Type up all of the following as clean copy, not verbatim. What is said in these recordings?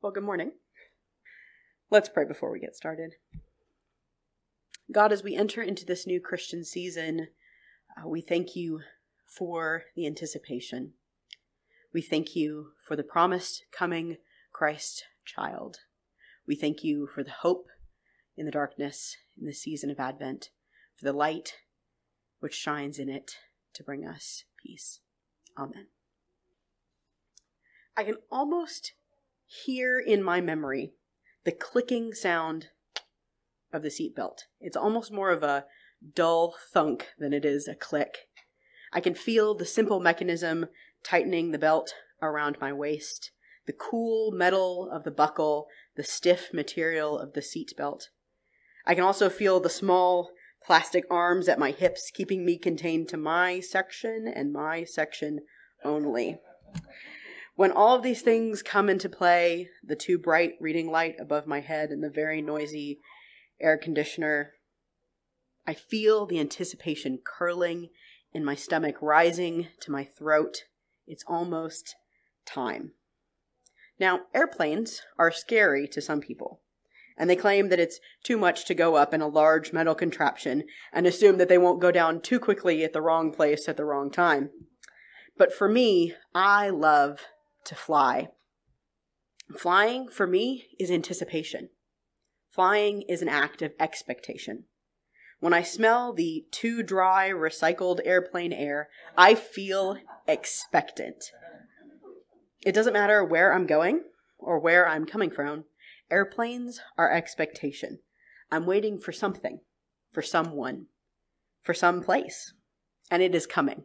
Well, good morning. Let's pray before we get started. God, as we enter into this new Christian season, we thank you for the anticipation. We thank you for the promised coming Christ child. We thank you for the hope in the darkness in the season of Advent, for the light which shines in it to bring us peace. Amen. I can almost hear in my memory the clicking sound of the seatbelt. It's almost more of a dull thunk than it is a click. I can feel the simple mechanism tightening the belt around my waist, the cool metal of the buckle, the stiff material of the seatbelt. I can also feel the small plastic arms at my hips keeping me contained to my section and my section only. When all of these things come into play, the too bright reading light above my head and the very noisy air conditioner, I feel the anticipation curling in my stomach, rising to my throat. It's almost time. Now, airplanes are scary to some people, and they claim that it's too much to go up in a large metal contraption and assume that they won't go down too quickly at the wrong place at the wrong time. But for me, I love to fly. Flying, for me, is anticipation. Flying is an act of expectation. When I smell the too dry, recycled airplane air, I feel expectant. It doesn't matter where I'm going or where I'm coming from. Airplanes are expectation. I'm waiting for something, for someone, for some place, and it is coming.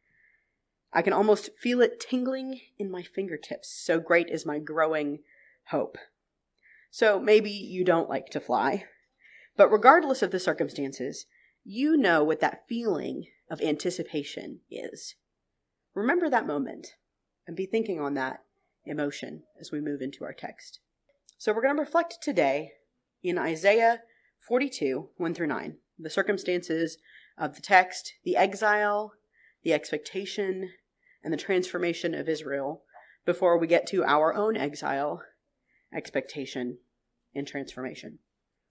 I can almost feel it tingling in my fingertips, so great is my growing hope. So maybe you don't like to fly, but regardless of the circumstances, you know what that feeling of anticipation is. Remember that moment and be thinking on that emotion as we move into our text. So we're going to reflect today in Isaiah 42, 1-9, the circumstances of the text, the exile, the expectation, and the transformation of Israel before we get to our own exile, expectation, and transformation.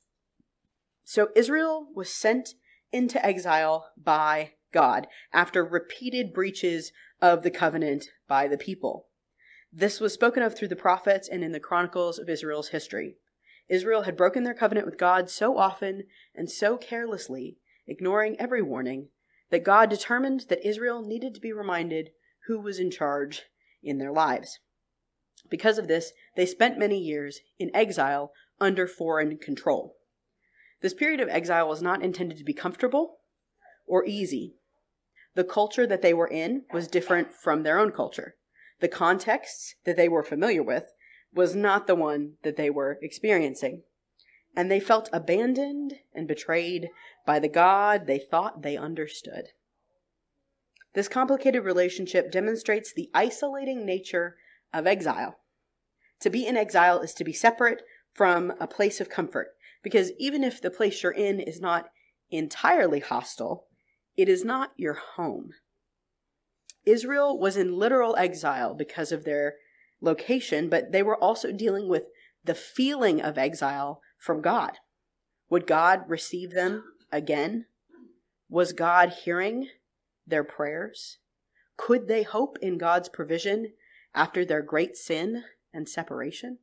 So Israel was sent into exile by God after repeated breaches of the covenant by the people. This was spoken of through the prophets and in the chronicles of Israel's history. Israel had broken their covenant with God so often and so carelessly, ignoring every warning, that God determined that Israel needed to be reminded who was in charge in their lives. Because of this, they spent many years in exile under foreign control. This period of exile was not intended to be comfortable or easy. The culture that they were in was different from their own culture. The context that they were familiar with was not the one that they were experiencing. And they felt abandoned and betrayed by the God they thought they understood. This complicated relationship demonstrates the isolating nature of exile. To be in exile is to be separate from a place of comfort, because even if the place you're in is not entirely hostile, it is not your home. Israel was in literal exile because of their location, but they were also dealing with the feeling of exile from God. Would God receive them again? Was God hearing their prayers? Could they hope in God's provision after their great sin and separation?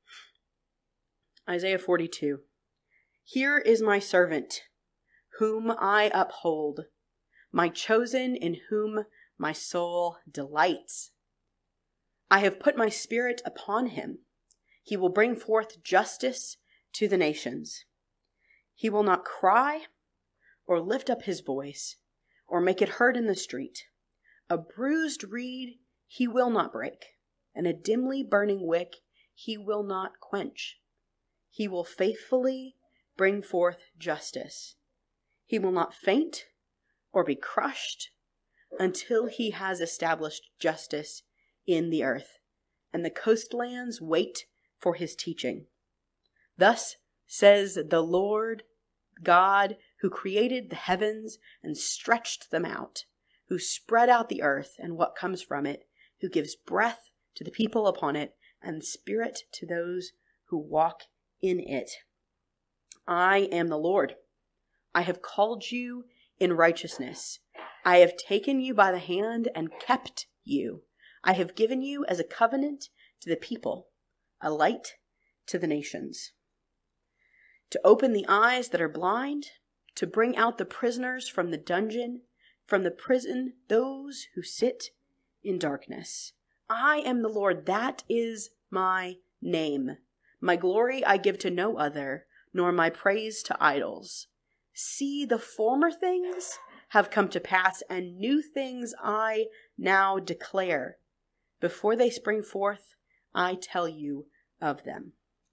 Isaiah 42. Here is my servant, whom I uphold, my chosen in whom my soul delights. I have put my spirit upon him. He will bring forth justice to the nations. He will not cry or lift up his voice or make it heard in the street. A bruised reed he will not break, and a dimly burning wick he will not quench. He will faithfully bring forth justice. He will not faint or be crushed until he has established justice in the earth, and the coastlands wait for his teaching. Thus says the Lord God, who created the heavens and stretched them out, who spread out the earth and what comes from it, who gives breath to the people upon it and spirit to those who walk in it. I am the Lord. I have called you in righteousness. I have taken you by the hand and kept you. I have given you as a covenant to the people, a light to the nations. To open the eyes that are blind, to bring out the prisoners from the dungeon, from the prison, those who sit in darkness. I am the Lord, that is my name. My glory I give to no other, nor my praise to idols. See, the former things have come to pass, and new things I now declare. Before they spring forth, I tell you of them.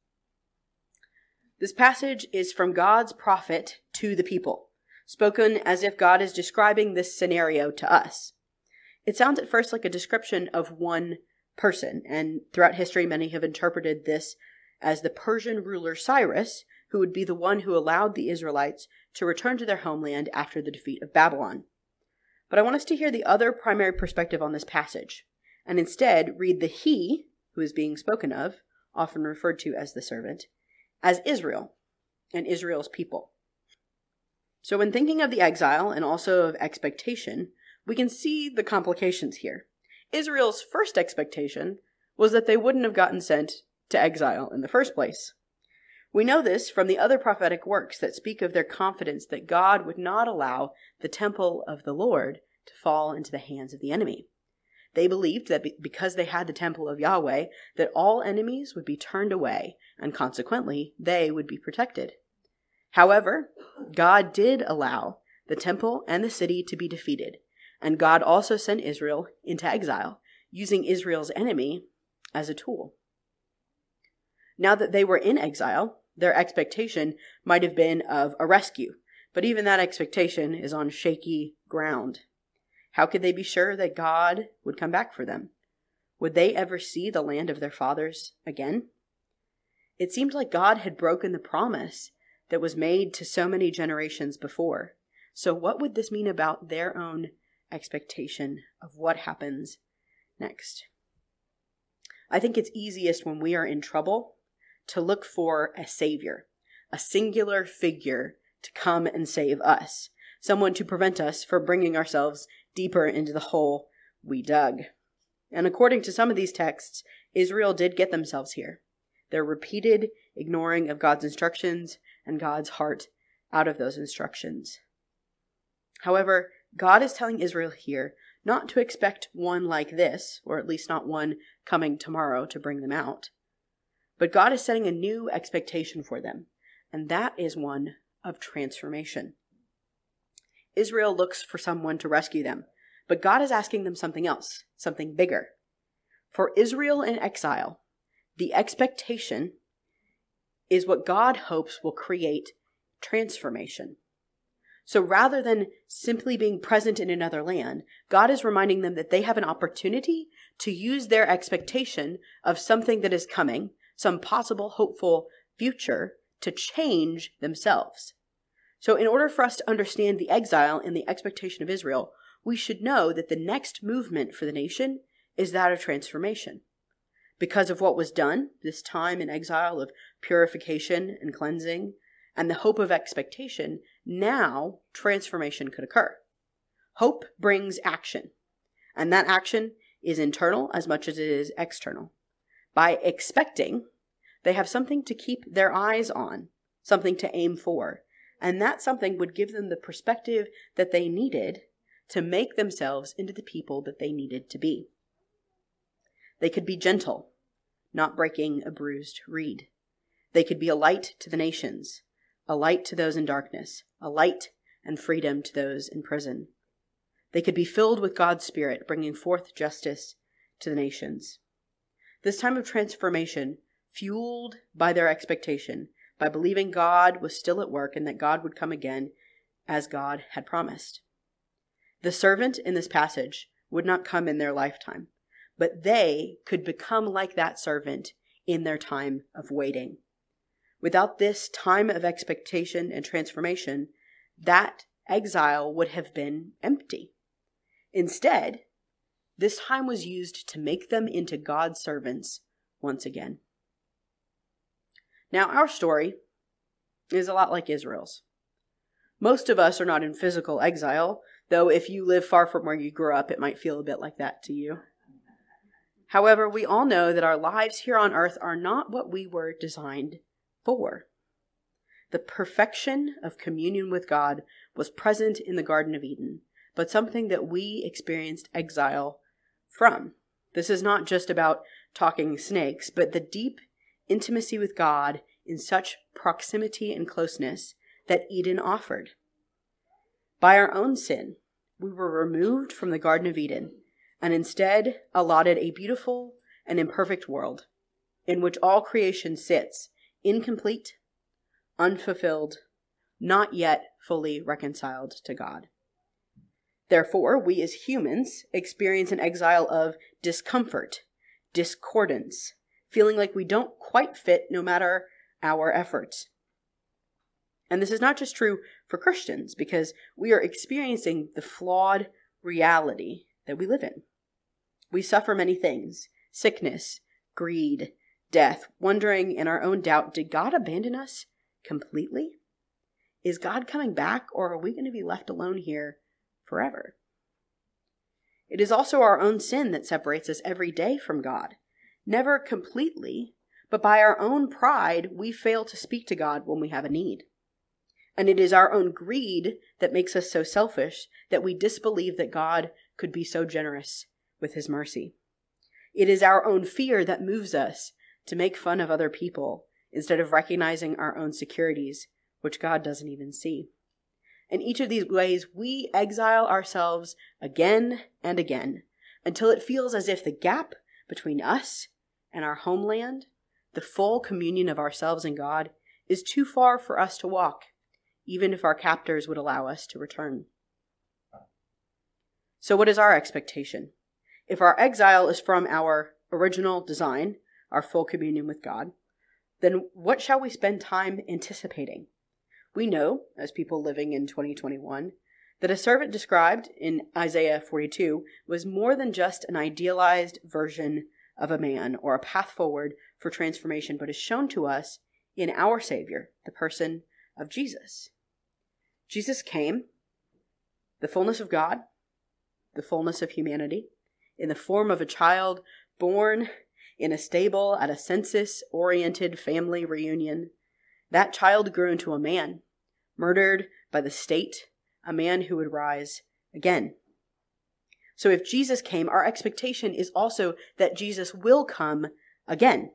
This passage is from God's prophet to the people, spoken as if God is describing this scenario to us. It sounds at first like a description of one person, and throughout history many have interpreted this as the Persian ruler Cyrus, who would be the one who allowed the Israelites to return to their homeland after the defeat of Babylon. But I want us to hear the other primary perspective on this passage, and instead read the he, who is being spoken of, often referred to as the servant, as Israel and Israel's people. So when thinking of the exile and also of expectation, we can see the complications here. Israel's first expectation was that they wouldn't have gotten sent to exile in the first place. We know this from the other prophetic works that speak of their confidence that God would not allow the temple of the Lord to fall into the hands of the enemy. They believed that because they had the temple of Yahweh, that all enemies would be turned away, and consequently, they would be protected. However, God did allow the temple and the city to be defeated, and God also sent Israel into exile, using Israel's enemy as a tool. Now that they were in exile, their expectation might have been of a rescue, but even that expectation is on shaky ground. How could they be sure that God would come back for them? Would they ever see the land of their fathers again? It seemed like God had broken the promise that was made to so many generations before. So what would this mean about their own expectation of what happens next? I think it's easiest when we are in trouble to look for a savior, a singular figure to come and save us, someone to prevent us from bringing ourselves deeper into the hole we dug. And according to some of these texts, Israel did get themselves here. Their repeated ignoring of God's instructions and God's heart out of those instructions. However, God is telling Israel here not to expect one like this, or at least not one coming tomorrow to bring them out. But God is setting a new expectation for them, and that is one of transformation. Israel looks for someone to rescue them, but God is asking them something else, something bigger. For Israel in exile, the expectation is what God hopes will create transformation. So rather than simply being present in another land, God is reminding them that they have an opportunity to use their expectation of something that is coming, some possible hopeful future, to change themselves. So in order for us to understand the exile and the expectation of Israel, we should know that the next movement for the nation is that of transformation. Because of what was done this time in exile of purification and cleansing, and the hope of expectation, now transformation could occur. Hope brings action, and that action is internal as much as it is external. By expecting, they have something to keep their eyes on, something to aim for, and that something would give them the perspective that they needed to make themselves into the people that they needed to be. They could be gentle, not breaking a bruised reed. They could be a light to the nations, a light to those in darkness, a light and freedom to those in prison. They could be filled with God's Spirit, bringing forth justice to the nations. This time of transformation, fueled by their expectation, by believing God was still at work and that God would come again as God had promised. The servant in this passage would not come in their lifetime, but they could become like that servant in their time of waiting. Without this time of expectation and transformation, that exile would have been empty. Instead, this time was used to make them into God's servants once again. Now, our story is a lot like Israel's. Most of us are not in physical exile, though if you live far from where you grew up, it might feel a bit like that to you. However, we all know that our lives here on earth are not what we were designed for. The perfection of communion with God was present in the Garden of Eden, but something that we experienced exile from. This is not just about talking snakes, but the deep intimacy with God in such proximity and closeness that Eden offered. By our own sin, we were removed from the Garden of Eden and instead allotted a beautiful and imperfect world in which all creation sits incomplete, unfulfilled, not yet fully reconciled to God. Therefore, we as humans experience an exile of discomfort, discordance, feeling like we don't quite fit no matter our efforts. And this is not just true for Christians, because we are experiencing the flawed reality that we live in. We suffer many things: sickness, greed, death, wondering in our own doubt, did God abandon us completely? Is God coming back, or are we going to be left alone here forever? It is also our own sin that separates us every day from God. Never completely, but by our own pride, we fail to speak to God when we have a need. And it is our own greed that makes us so selfish that we disbelieve that God could be so generous with his mercy. It is our own fear that moves us to make fun of other people instead of recognizing our own securities, which God doesn't even see. In each of these ways, we exile ourselves again and again until it feels as if the gap between us and our homeland, the full communion of ourselves and God, is too far for us to walk, even if our captors would allow us to return. So what is our expectation? If our exile is from our original design, our full communion with God, then what shall we spend time anticipating? We know, as people living in 2021, that a servant described in Isaiah 42 was more than just an idealized version of a man or a path forward for transformation, but is shown to us in our Savior, the person of Jesus. Jesus came, the fullness of God, the fullness of humanity, in the form of a child born in a stable at a census-oriented family reunion. That child grew into a man, murdered by the state, a man who would rise again. So if Jesus came, our expectation is also that Jesus will come again.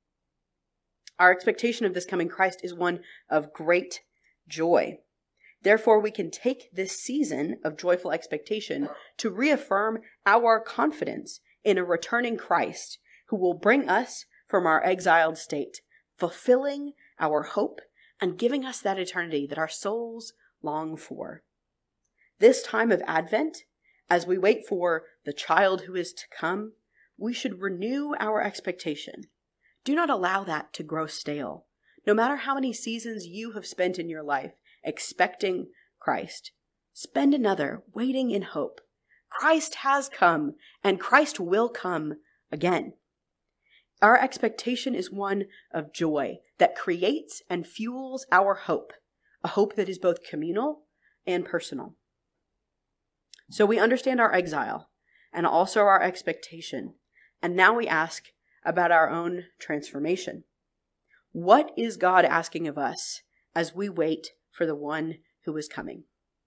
Our expectation of this coming Christ is one of great joy. Therefore, we can take this season of joyful expectation to reaffirm our confidence in a returning Christ who will bring us from our exiled state, fulfilling our hope and giving us that eternity that our souls long for. This time of Advent, as we wait for the child who is to come, we should renew our expectation. Do not allow that to grow stale. No matter how many seasons you have spent in your life expecting Christ, spend another waiting in hope. Christ has come, and Christ will come again. Our expectation is one of joy that creates and fuels our hope, a hope that is both communal and personal. So we understand our exile and also our expectation, and now we ask about our own transformation. What is God asking of us as we wait for the one who is coming?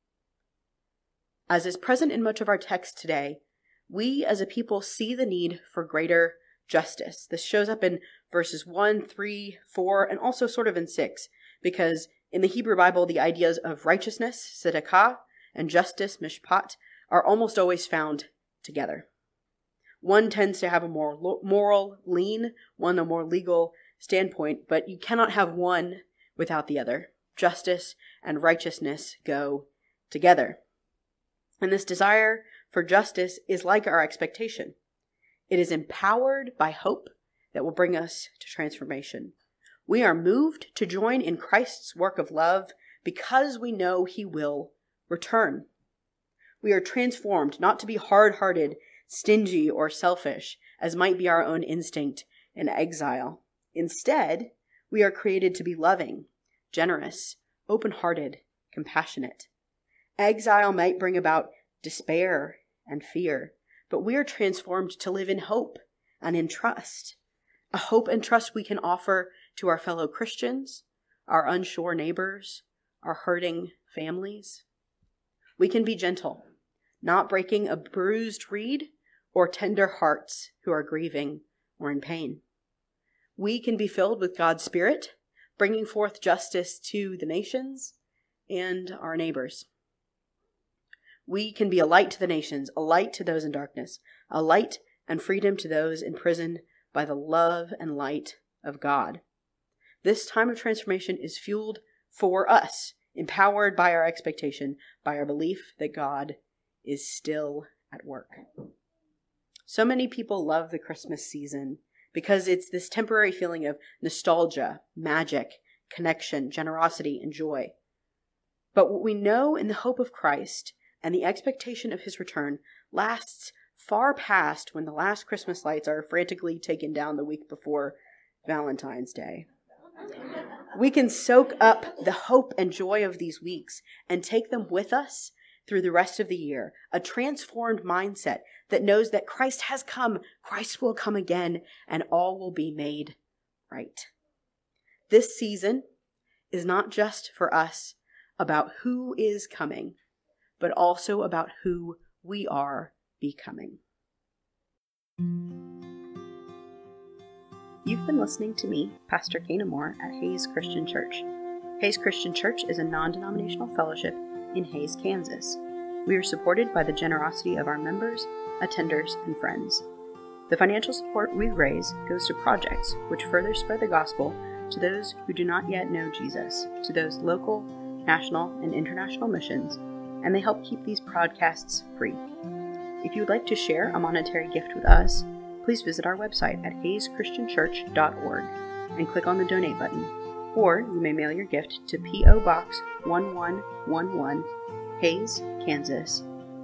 As is present in much of our text today, we as a people see the need for greater justice. This shows up in verses 1, 3, 4, and also sort of in 6, because in the Hebrew Bible, the ideas of righteousness, tzedakah, and justice, mishpat, are almost always found together. One tends to have a more moral lean, one a more legal standpoint, but you cannot have one without the other. Justice and righteousness go together. And this desire for justice is like our expectation. It is empowered by hope that will bring us to transformation. We are moved to join in Christ's work of love because we know he will return. We are transformed not to be hard-hearted, stingy, or selfish, as might be our own instinct in exile. Instead, we are created to be loving, generous, open-hearted, compassionate. Exile might bring about despair and fear, but we are transformed to live in hope and in trust. A hope and trust we can offer to our fellow Christians, our unsure neighbors, our hurting families. We can be gentle, not breaking a bruised reed or tender hearts who are grieving or in pain. We can be filled with God's Spirit, bringing forth justice to the nations and our neighbors. We can be a light to the nations, a light to those in darkness, a light and freedom to those in prison by the love and light of God. This time of transformation is fueled for us, empowered by our expectation, by our belief that God is still at work. So many people love the Christmas season because it's this temporary feeling of nostalgia, magic, connection, generosity, and joy. But what we know in the hope of Christ and the expectation of his return lasts far past when the last Christmas lights are frantically taken down the week before Valentine's Day. We can soak up the hope and joy of these weeks and take them with us through the rest of the year, a transformed mindset that knows that Christ has come, Christ will come again, and all will be made right. This season is not just for us about who is coming, but also about who we are becoming. You've been listening to me, Pastor Kana Moore, at Hayes Christian Church. Hayes Christian Church is a non-denominational fellowship in Hayes, Kansas. We are supported by the generosity of our members, attenders, and friends. The financial support we raise goes to projects which further spread the gospel to those who do not yet know Jesus, to those local, national, and international missions, and they help keep these podcasts free. If you would like to share a monetary gift with us, please visit our website at hayeschristianchurch.org and click on the donate button, or you may mail your gift to P.O. Box 1111, Hayes, Kansas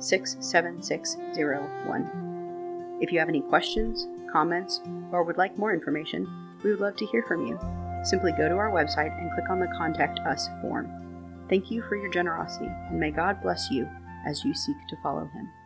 67601. If you have any questions, comments, or would like more information, we would love to hear from you. Simply go to our website and click on the Contact Us form. Thank you for your generosity, and may God bless you as you seek to follow him.